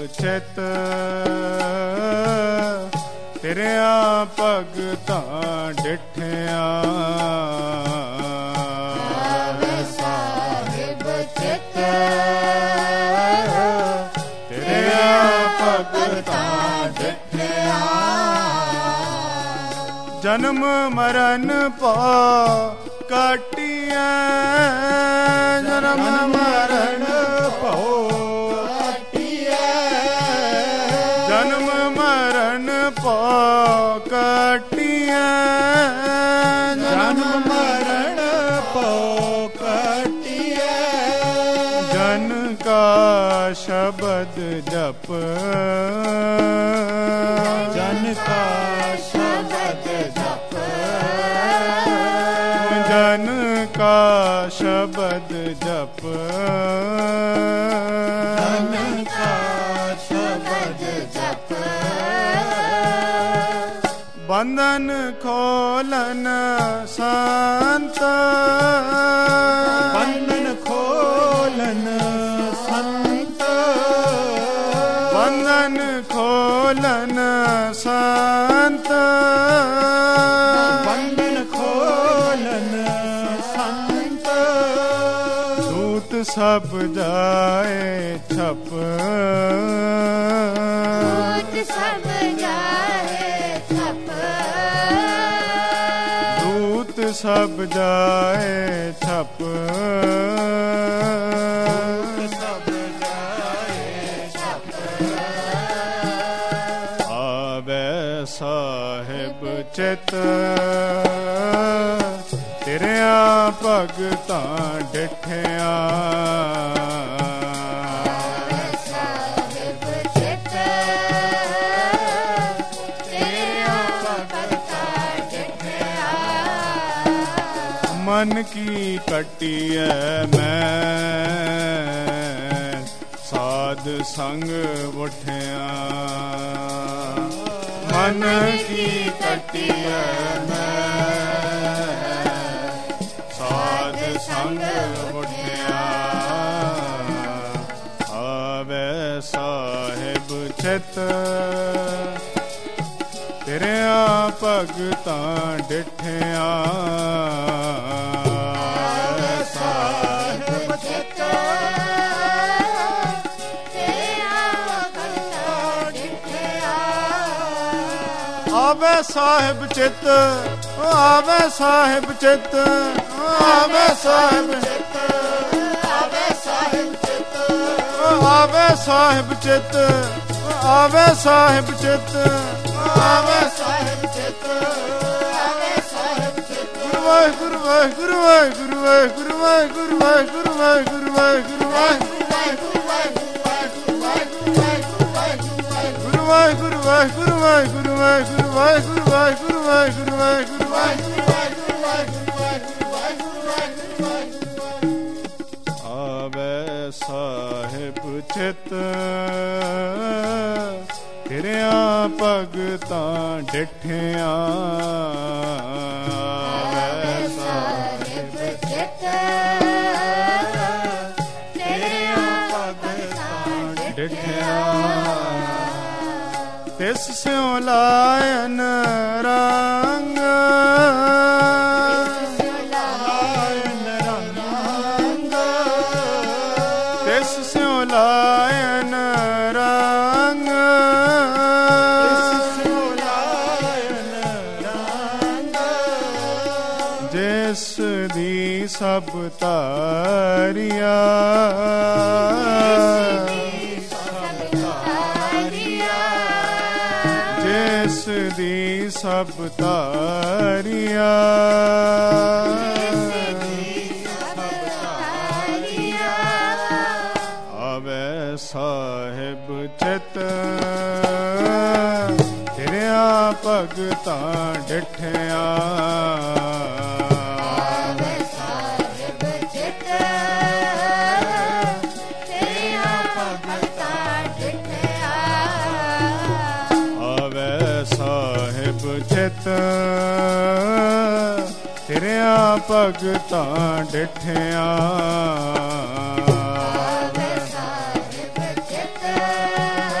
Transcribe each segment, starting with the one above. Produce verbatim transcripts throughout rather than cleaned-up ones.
ਚਿਤ ਤੇਰਿਆਂ ਭਗਤਾਂ ਡਿਠਿਆ ਆਵੇ ਸਾਹਿਬ ਚਿਤ ਤੇਰਿਆਂ ਭਗਤਾਂ ਡਿਠਿਆ ਜਨਮ ਮਰਨ ਭਉ ਕਾਟਿਐ ਜਨਮ ਮਰਨ ਭਉ ਜਨਮ ਮਰਨ ਭਉ ਕਾਟਿਐ ਜਨਮ ਮਰਨ ਭਉ ਕਾਟਿਐ ਜਨ ਕਾ ਸ਼ਬਦ ਜਪ ਜਨ ਕਾ ਸ਼ਬਦ ਜਪ ਜਨ ਕਾ ਸ਼ਬਦ ਜਪ ਜਨ ਕਾ ਸ਼ਬਦ ਜਪ ਬੰਧਨ ਖੋਲਨ ਸੰਤ ਬੰਧਨ ਖੋਲਨ ਸੰਤ ਬੰਧਨ ਖੋਲਨ ਸੰਤ ਬੰਧਨ ਖੋਲਨ ਸੰਤ ਦੂਤ ਸਭ ਜਾਏ ਛਪ ਦੂਤ ਸਭ ਜਾਏ ਛਪ ਦੂਤ ਸਭ ਜਾਏ ਛਪ ਸਭ ਜਾਏ ਛਪ ਆਵੇ ਸਾਹਿਬ ਚਿਤ ਤੇਰਿਆਂ ਭਗਤਾਂ ਡਿਠਿਆ ਸਾਹਿਬ ਚਿਤ ਤੇਰਿਆਂ ਭਗਤਾਂ ਡਿਠਿਆ ਮਨ ਕੀ ਕੱਟੀਐ ਮੈਂ ਸਾਧ ਸੰਗ ਉਠਿਆ ਮਨ ਕੀ ਕੱਟੀਐ ਮੈਂ ਸਾਧ ਸੰਗ ਉਠਿਆ ਆਵੇ ਸਾਹਿਬ ਚਿਤ ਤੇਰਿਆਂ ਭਗਤਾਂ ਡਿਠਿਆ ਸਾਹਿਬ ਚਿਤ ਤੇਰਿਆਂ ਭਗਤਾਂ ਡਿਠਿਆ ਆਵੇ ਸਾਹਿਬ ਚਿਤ ਆਵੇ ਸਾਹਿਬ ਚਿਤ ਆਵੇ ਸਾਹਿਬ ਚਿਤ ਆਵੇ ਸਾਹਿਬ ਚਿਤ ਆਵੇ ਸਾਹਿਬ ਚਿਤ ਆਵੇ ਸਾਹਿਬ ਚਿਤ ਆਵੇ ਸਾਹਿਬ ਚਿਤ ਆਵੇ ਸਾਹਿਬ ਚਿਤ ਗੁਰੂ ਵਾਹਿਗੁਰੂ ਵਾਹਿਗੁਰੂ ਵਾਹਿਗੁਰੂ ਵਾਹਿਗੁਰੂ ਵਾਹਿਗੁਰੂ ਵਾਹਿਗੁਰੂ ਵਾਹਿਗੁਰੂ ਵਾਹਿਗੁਰੂ ਗੁਰੂ ਵਾਹਿਗੁਰੂ ਵਾਹਿਗੁਰੂ ਵਾਹਿਗੁਰੂ ਵਾਹਿਗੁਰੂ ਵਾਹਿਗੁਰੂ ਵਾਹਿਗੁਰੂ ਵਾਹਿਗੁਰੂ ਵਾਹਿਗੁਰੂ ਆਵੇ ਸਾਹਿਬ ਚਿਤ ਤੇਰਿਆਂ ਭਗਤਾਂ ਡਿਠਿਆ ਆਵੇ ਸਾਹਿਬ ਚਿਤ ਤੇਰਿਆਂ ਭਗਤਾਂ ਡਿਠਿਆ ਤਿਸ ਸਿਉ ਲਾਇਨ ਰੰਗ ਲਾਇਨ ਰੰਗ ਤਿਸ ਸਿਉ ਲਾਇਨ ਰੰਗ ਤਿਸ ਸਿਉ ਲਾਇਨ ਰੰਗ ਜਿਸ ਦੀ ਸਭ ਤਾਰਿਆ ਜਿਸ ਦੀ ਸਭ ਤਾਰਿਆ ਆਵੇ ਸਾਹਿਬ ਚਿਤ ਤੇਰਿਆਂ ਭਗਤਾਂ ਡਿਠਿਆ ਆਵੇ ਸਾਹਿਬ ਚਿਤ ਤੇਰਿਆਂ ਭਗਤਾਂ ਡਿਠਿਆ ਆਵੇ ਸਾਹਿਬ ਚਿਤ ਤੇਰਿਆਂ ਭਗਤਾਂ ਡਿਠਿਆ ਆਵੇ ਸਾਹਿਬ ਚਿਤ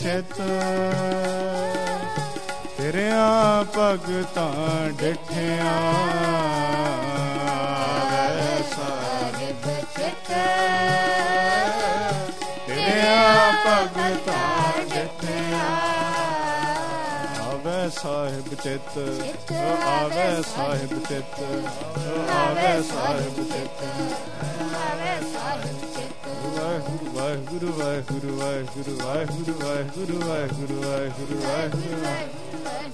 ਚਿਤ ਤੇਰਿਆਂ ਭਗਤਾਂ ਡਿਠਿਆ ਆਵੇ ਸਾਹਿਬ ਚਿਤ ਤੇਰਿਆਂ ਭਗਤਾਂ ਡਿਠਿਆ ਆਵੇ ਸਾਹਿਬ ਚਿਤ ਆਵੇ ਸਾਹਿਬ ਚਿਤ ਆਵੇ ਸਾਹਿਬ ਚਿਤ ਆਵੇ ਸਾਹਿਬ ਚਿਤ ਵਾਹਿਗੁਰੂ ਵਾਹਿਗੁਰੂ ਵਾਹਿਗੁਰੂ ਵਾਹਿਗੁਰੂ ਵਾਹਿਗੁਰੂ ਵਾਹਿਗੁਰੂ ਵਾਹਿਗੁਰੂ ਵਾਹਿਗੁਰੂ ਵਾਹਿਗੁਰੂ